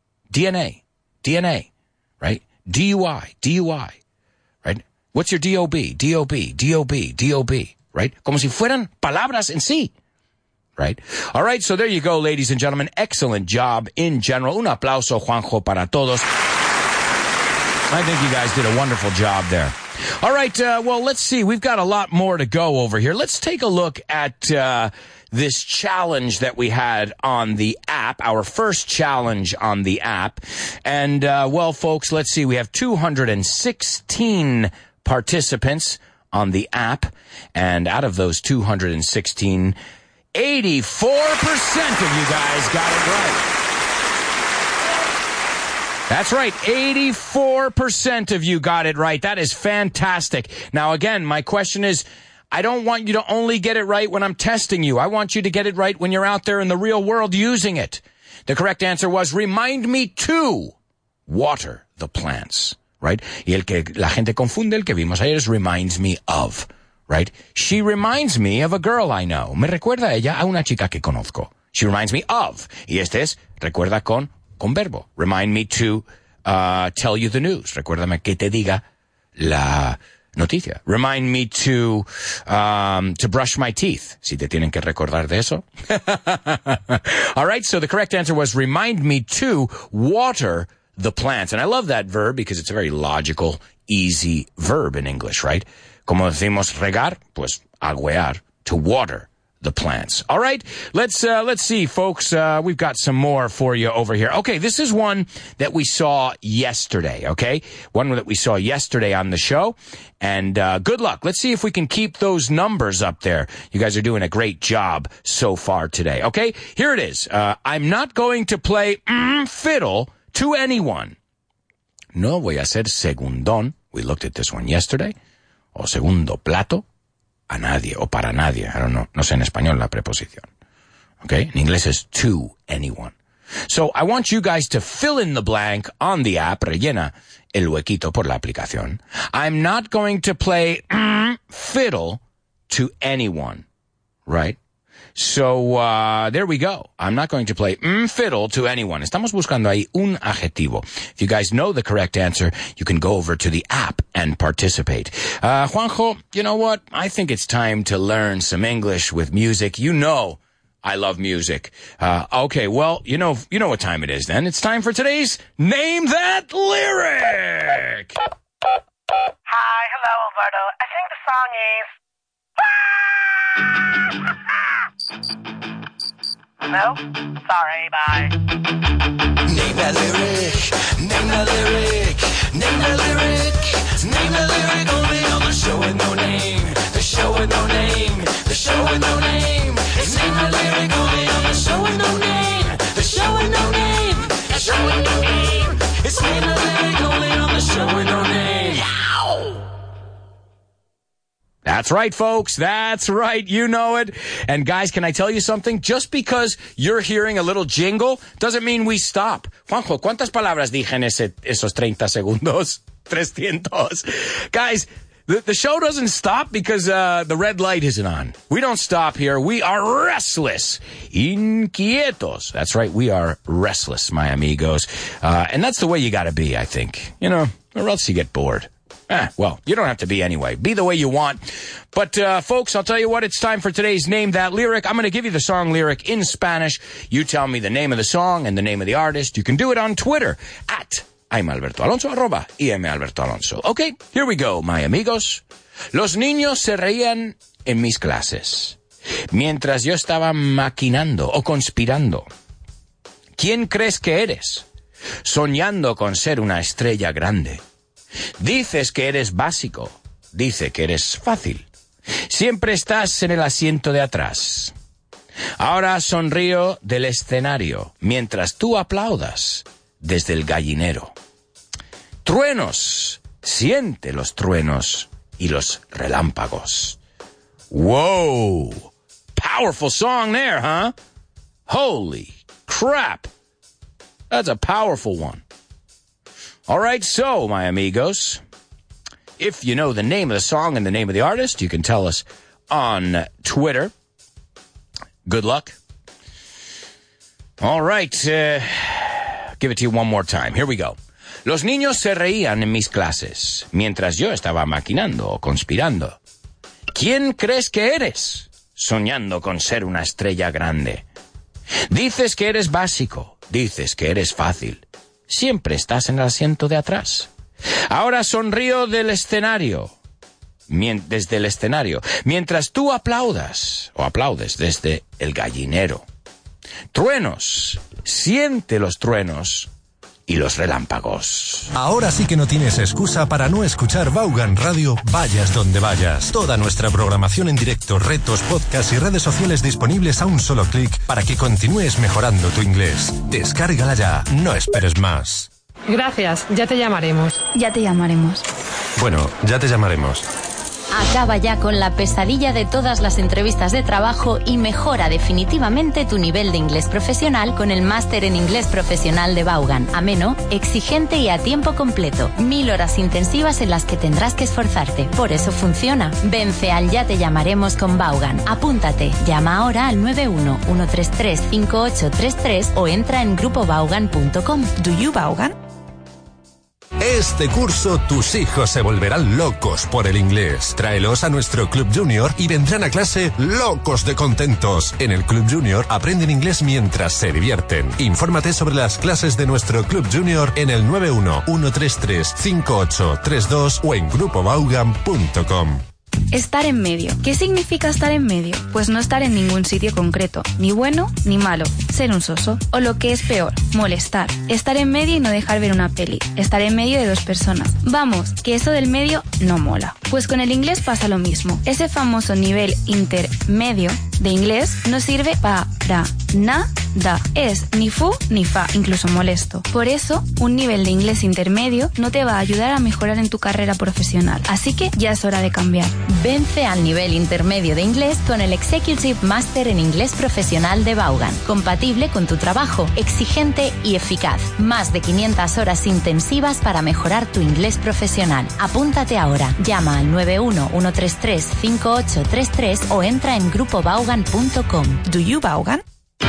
right? DUI, right? What's your DOB? DOB, right? Como si fueran palabras en sí. Right? All right, so there you go, ladies and gentlemen. Excellent job in general. Un aplauso, Juanjo, para todos. I think you guys did a wonderful job there. All right, well, let's see. We've got a lot more to go over here. Let's take a look at this challenge that we had on the app, our first challenge on the app. And, well, folks, let's see. We have 216 participants on the app. And out of those 216, 84% of you guys got it right. That's right. 84% of you got it right. That is fantastic. Now, again, my question is, I don't want you to only get it right when I'm testing you. I want you to get it right when you're out there in the real world using it. The correct answer was, remind me to water the plants. right? Y el que la gente confunde, el que vimos ayer, es reminds me of, right? She reminds me of a girl I know. Me recuerda a ella a una chica que conozco. She reminds me of. Y este es, recuerda con verbo. Remind me to tell you the news. Recuérdame que te diga la noticia. Remind me to brush my teeth. Si te tienen que recordar de eso. All right, so the correct answer was remind me to water the plants. And I love that verb because it's a very logical, easy verb in English, right? Como decimos regar, pues aguear, to water the plants. All right, let's see, folks. We've got some more for you over here. Okay, this is one that we saw yesterday, okay? One that we saw yesterday on the show. And good luck. Let's see if we can keep those numbers up there. You guys are doing a great job so far today, okay? Here it is. I'm not going to play fiddle to anyone. No voy a ser segundón. We looked at this one yesterday. O segundo plato. A nadie o para nadie. I don't know. No sé en español la preposición. Okay? En inglés es to anyone. So I want you guys to fill in the blank on the app. Rellena el huequito por la aplicación. I'm not going to play fiddle to anyone. Right? So, there we go. I'm not going to play fiddle to anyone. Estamos buscando ahí un adjetivo. If you guys know the correct answer, you can go over to the app and participate. Juanjo, you know what? I think it's time to learn some English with music. You know I love music. Okay, well, you know what time it is then. It's time for today's Name That Lyric! Hi, hello, Alberto. I think the song is... No? Sorry, bye. Name that lyric, name that lyric, name that lyric, name that lyric only on the show with no name, the show with no name, the show with no name. It's name that lyric only on the show with no name, the show with no name, the show with no name. It's name that lyric only on the show with no name. That's right, folks. That's right. You know it. And guys, can I tell you something? Just because you're hearing a little jingle doesn't mean we stop. Juanjo, ¿cuántas palabras dije en esos 30 segundos? 300. Guys, the show doesn't stop because the red light isn't on. We don't stop here. We are restless. Inquietos. That's right. We are restless, my amigos. And that's the way you gotta be, I think. You know, or else you get bored. Well, you don't have to be anyway. Be the way you want. But, folks, I'll tell you what, it's time for today's Name That Lyric. I'm going to give you the song lyric in Spanish. You tell me the name of the song and the name of the artist. You can do it on Twitter at I'm Alberto Alonso, @ IM Alberto Alonso. Okay, here we go, my amigos. Los niños se reían en mis clases, mientras yo estaba maquinando o conspirando. ¿Quién crees que eres? Soñando con ser una estrella grande. Dices que eres básico, dice que eres fácil. Siempre estás en el asiento de atrás. Ahora sonrío del escenario, mientras tú aplaudas desde el gallinero. Truenos, siente los truenos y los relámpagos. Whoa! Powerful song there, huh? Holy crap! That's a powerful one. All right, so, my amigos, if you know the name of the song and the name of the artist, you can tell us on Twitter. Good luck. All right, give it to you one more time. Here we go. Los niños se reían en mis clases, mientras yo estaba maquinando o conspirando. ¿Quién crees que eres? Soñando con ser una estrella grande. Dices que eres básico, dices que eres fácil. Siempre estás en el asiento de atrás. Ahora sonrío del escenario, desde el escenario, mientras tú aplaudas o aplaudes desde el gallinero. Truenos, siente los truenos y los relámpagos. Ahora sí que no tienes excusa para no escuchar Vaughan Radio, vayas donde vayas. Toda nuestra programación en directo, retos, podcasts y redes sociales disponibles a un solo clic para que continúes mejorando tu inglés. Descárgala ya, no esperes más. Gracias, ya te llamaremos. Ya te llamaremos. Bueno, ya te llamaremos. Acaba ya con la pesadilla de todas las entrevistas de trabajo y mejora definitivamente tu nivel de inglés profesional con el máster en inglés profesional de Vaughan. Ameno, exigente y a tiempo completo. 1000 horas intensivas en las que tendrás que esforzarte. Por eso funciona. Vence al Ya te llamaremos con Vaughan. Apúntate. Llama ahora al 91-133-5833 o entra en grupovaughan.com. Do you Vaughan? Este curso tus hijos se volverán locos por el inglés. Tráelos a nuestro Club Junior y vendrán a clase locos de contentos. En el Club Junior aprenden inglés mientras se divierten. Infórmate sobre las clases de nuestro Club Junior en el 91-133-5832 o en grupovaughan.com. Estar en medio. ¿Qué significa estar en medio? Pues no estar en ningún sitio concreto, ni bueno ni malo, ser un soso. O lo que es peor, molestar. Estar en medio y no dejar ver una peli. Estar en medio de dos personas. Vamos, que eso del medio no mola. Pues con el inglés pasa lo mismo. Ese famoso nivel intermedio de inglés no sirve para nada. Es ni fu ni fa, incluso molesto. Por eso, un nivel de inglés intermedio no te va a ayudar a mejorar en tu carrera profesional. Así que ya es hora de cambiar. Vence al nivel intermedio de inglés con el Executive Master en Inglés Profesional de Vaughan. Compatible con tu trabajo, exigente y eficaz. Más de 500 horas intensivas para mejorar tu inglés profesional. Apúntate ahora. Llama al 91-133-5833 o entra en grupovaughan.com. Do you Vaughan?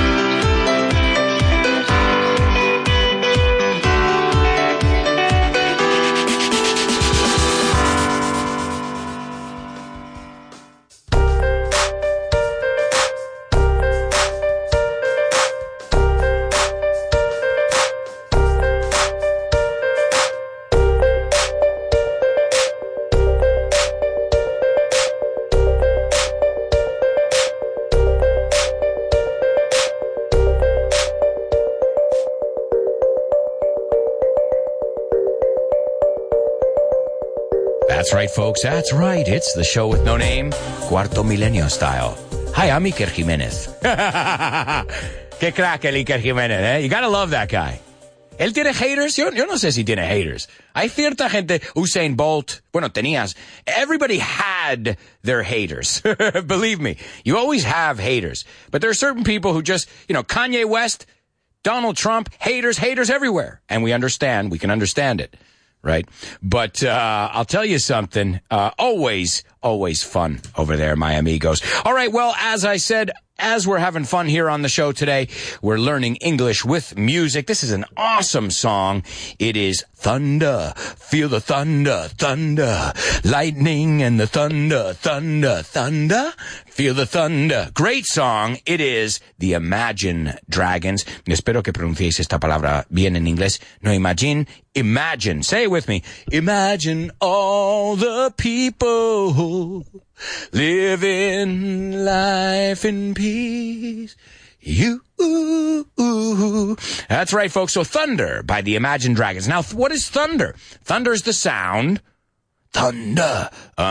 That's right, folks. That's right. It's the show with no name, Cuarto Milenio style. Hi, I'm Iker Jiménez. Qué crack el Iker Jiménez, eh? You gotta love that guy. ¿Él tiene haters? Yo no sé si tiene haters. Hay cierta gente, Usain Bolt, bueno, tenías. Everybody had their haters. Believe me, you always have haters. But there are certain people who just, Kanye West, Donald Trump, haters everywhere. And we can understand it. Right? But, I'll tell you something, always fun over there, my amigos. All right. Well, as I said, as we're having fun here on the show today, we're learning English with music. This is an awesome song. It is Thunder. Feel the thunder, thunder. Lightning and the thunder, thunder, thunder. Feel the thunder. Great song. It is the Imagine Dragons. Espero que pronunciéis esta palabra bien en inglés. No imagine, imagine. Say it with me. Imagine all the people living life in peace. That's right, folks. So Thunder by the Imagine Dragons. Now, what is thunder? Thunder is the sound. Thunder.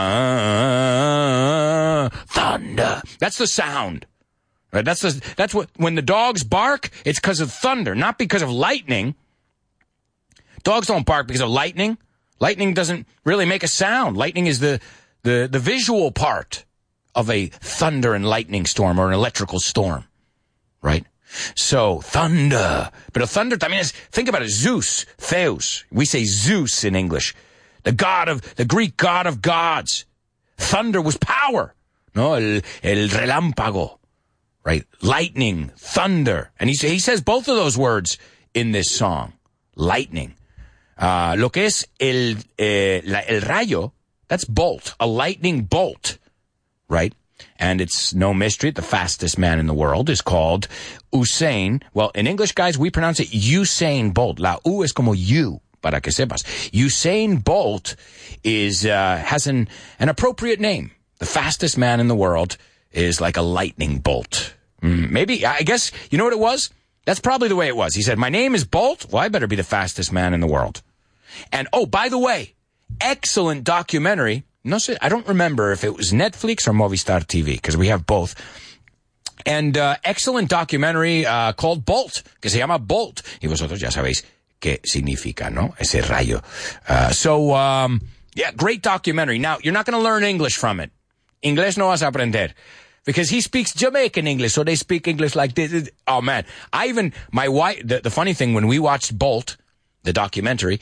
Thunder. That's the sound. Right? That's what, when the dogs bark, it's because of thunder, not because of lightning. Dogs don't bark because of lightning. Lightning doesn't really make a sound. Lightning is the visual part of a thunder and lightning storm or an electrical storm, right? So, thunder. But thunder también es, think about it, Zeus, Theos. We say Zeus in English. The Greek god of gods. Thunder was power. No, el relámpago, right? Lightning, thunder. And he says both of those words in this song. Lightning. Lo que es el rayo, that's bolt, a lightning bolt, right? And it's no mystery, the fastest man in the world is called Usain. Well, in English, guys, we pronounce it Usain Bolt. La U es como you, para que sepas. Usain Bolt has an appropriate name. The fastest man in the world is like a lightning bolt. Maybe, I guess, you know what it was? That's probably the way it was. He said, my name is Bolt. Well, I better be the fastest man in the world. And, oh, by the way, excellent documentary. No sé, I don't remember if it was Netflix or Movistar TV, because we have both. And excellent documentary called Bolt, que se llama Bolt. Y vosotros ya sabéis qué significa, ¿no? Ese rayo. So, Yeah, great documentary. Now, you're not going to learn English from it. Inglés no vas a aprender. Because he speaks Jamaican English, so they speak English like this. Oh, man. My wife, the funny thing, when we watched Bolt, the documentary,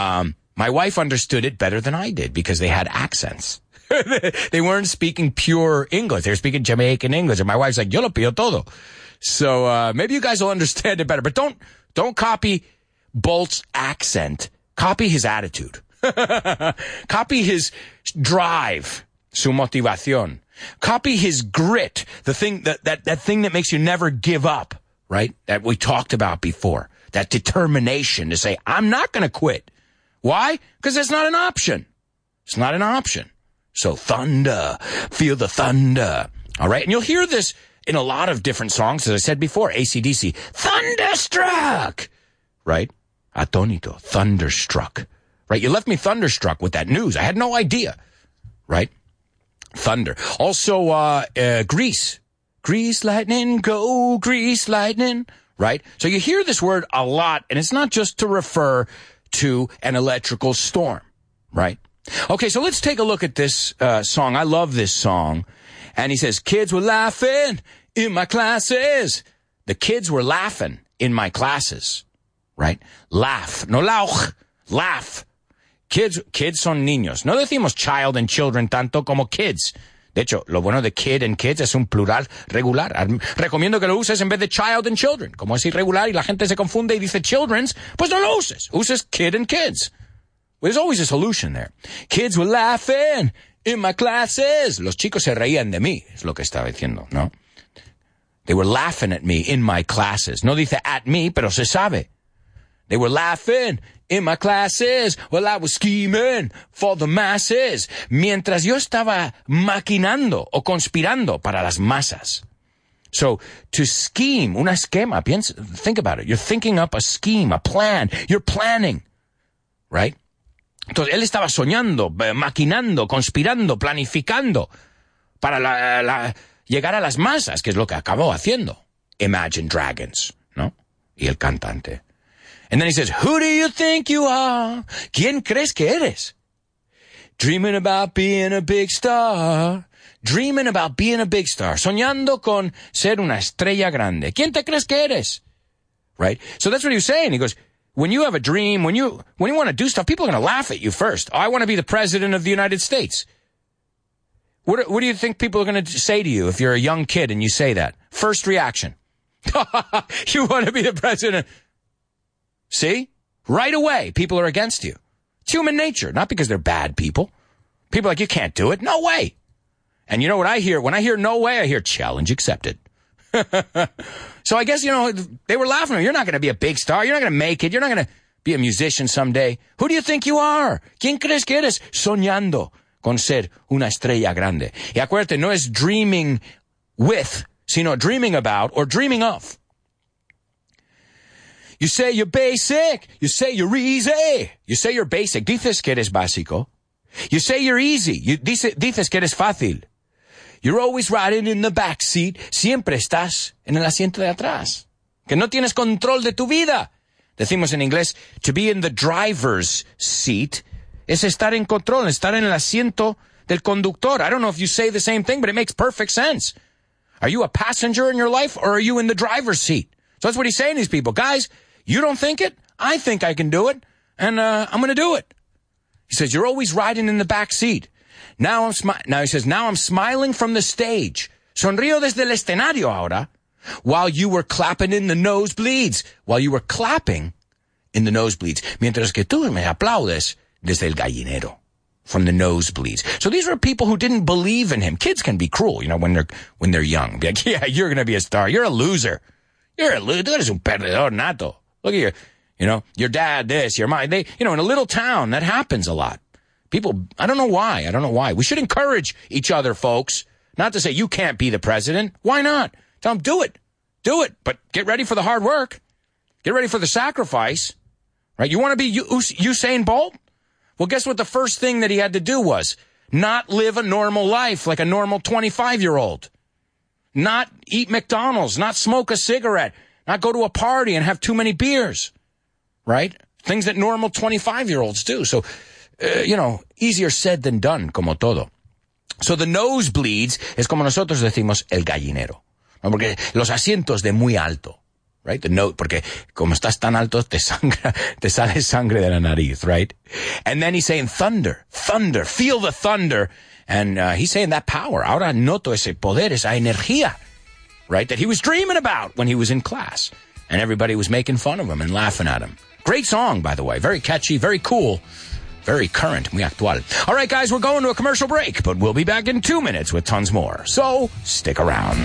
my wife understood it better than I did because they had accents. They weren't speaking pure English. They were speaking Jamaican English. And my wife's like, yo lo pillo todo. So, maybe you guys will understand it better. But don't copy Bolt's accent. Copy his attitude. Copy his drive. Su motivación. Copy his grit. The thing that thing that makes you never give up, right? That we talked about before. That determination to say, I'm not going to quit. Why? Because it's not an option. It's not an option. So thunder, feel the thunder. All right. And you'll hear this in a lot of different songs. As I said before, AC/DC, thunderstruck, right? Atónito, thunderstruck, right? You left me thunderstruck with that news. I had no idea, right? Thunder. Also, Grease. Grease lightning, go Grease lightning, right? So you hear this word a lot, and it's not just to refer to an electrical storm, right? Okay, so let's take a look at this song. I love this song. And he says, kids were laughing in my classes. The kids were laughing in my classes, right? Laugh. No lauch. Laugh. Kids son niños. No decimos child and children tanto como kids. De hecho, lo bueno de kid and kids es un plural regular. Recomiendo que lo uses en vez de child and children. Como es irregular y la gente se confunde y dice children's, pues no lo uses. Uses kid and kids. There's always a solution there. Kids were laughing in my classes. Los chicos se reían de mí, es lo que estaba diciendo, ¿no? They were laughing at me in my classes. No dice at me, pero se sabe. They were laughing in my classes while I was scheming for the masses. Mientras yo estaba maquinando o conspirando para las masas. So, to scheme, un esquema, think about it. You're thinking up a scheme, a plan. You're planning, right? Entonces, él estaba soñando, maquinando, conspirando, planificando para llegar a las masas, que es lo que acabó haciendo. Imagine Dragons, ¿no? Y el cantante. And then he says, who do you think you are? ¿Quién crees que eres? Dreaming about being a big star. Dreaming about being a big star. Soñando con ser una estrella grande. ¿Quién te crees que eres? Right? So that's what he was saying. He goes, when you have a dream, when you want to do stuff, people are going to laugh at you first. Oh, I want to be the president of the United States. What do you think people are going to say to you if you're a young kid and you say that? First reaction. You want to be the president. See? Right away, people are against you. It's human nature, not because they're bad people. People are like, you can't do it. No way. And you know what I hear? When I hear no way, I hear challenge accepted. So I guess, they were laughing at me. You're not going to be a big star. You're not going to make it. You're not going to be a musician someday. Who do you think you are? ¿Quién crees que eres? Soñando con ser una estrella grande. Y acuérdate, no es dreaming with, sino dreaming about or dreaming of. You say you're basic. You say you're easy. You say you're basic. Dices que eres básico. You say you're easy. Dices que eres fácil. You're always riding in the back seat. Siempre estás en el asiento de atrás. Que no tienes control de tu vida. Decimos en inglés, to be in the driver's seat es estar en control, estar en el asiento del conductor. I don't know if you say the same thing, but it makes perfect sense. Are you a passenger in your life or are you in the driver's seat? So that's what he's saying to these people. Guys, you don't think it? I think I can do it. And I'm going to do it. He says, you're always riding in the back seat. Now he says, now I'm smiling from the stage. Sonrío desde el escenario ahora. While you were clapping in the nosebleeds. While you were clapping in the nosebleeds. Mientras que tú me aplaudes desde el gallinero. From the nosebleeds. So these were people who didn't believe in him. Kids can be cruel, when they're young. Be like, yeah, you're going to be a star. You're a loser. You're a loser. Tú eres un perdedor nato. Look at your dad this, your mom. In a little town, that happens a lot. People, I don't know why. We should encourage each other, folks. Not to say you can't be the president. Why not? Tell them, do it. Do it. But get ready for the hard work. Get ready for the sacrifice. Right? You want to be Usain Bolt? Well, guess what the first thing that he had to do was? Not live a normal life like a normal 25-year-old. Not eat McDonald's. Not smoke a cigarette. Not go to a party and have too many beers. Right? Things that normal 25-year-olds do. So easier said than done, como todo. So the nosebleeds es como nosotros decimos el gallinero, ¿no? Porque los asientos de muy alto, right? Porque como estás tan alto te sale sangre de la nariz, right? And then he's saying thunder, feel the thunder. And he's saying that power. Ahora noto ese poder, esa energía, right? That he was dreaming about when he was in class. And everybody was making fun of him and laughing at him. Great song, by the way. Very catchy, very cool. Very current, muy actual. All right, guys, we're going to a commercial break, but we'll be back in 2 minutes with tons more. So, stick around.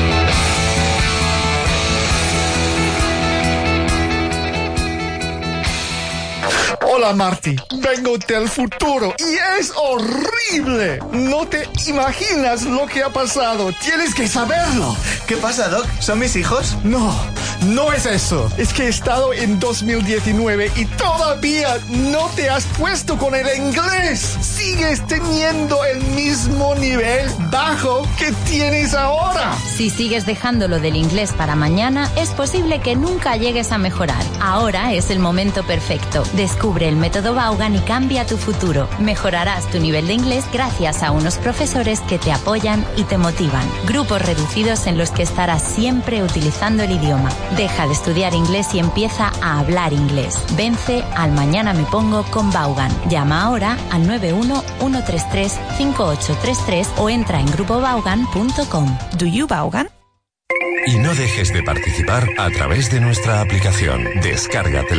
Hola, Marty. Vengo del futuro y es horrible. No te imaginas lo que ha pasado. Tienes que saberlo. ¿Qué pasa, Doc? ¿Son mis hijos? No es eso. Es que he estado en 2019 y todavía no te has puesto con el inglés. Sigues teniendo el mismo nivel bajo que tienes ahora. Si sigues dejando lo del inglés para mañana, es posible que nunca llegues a mejorar. Ahora es el momento perfecto. Descubre el método Vaughan y cambia tu futuro. Mejorarás tu nivel de inglés gracias a unos profesores que te apoyan y te motivan. Grupos reducidos en los que estarás siempre utilizando el idioma. Deja de estudiar inglés y empieza a hablar inglés. Vence al Mañana me pongo con Vaughan. Llama ahora al 91-133-5833 o entra en grupovaughan.com. Do you Vaughan? Y no dejes de participar a través de nuestra aplicación. Descárgatela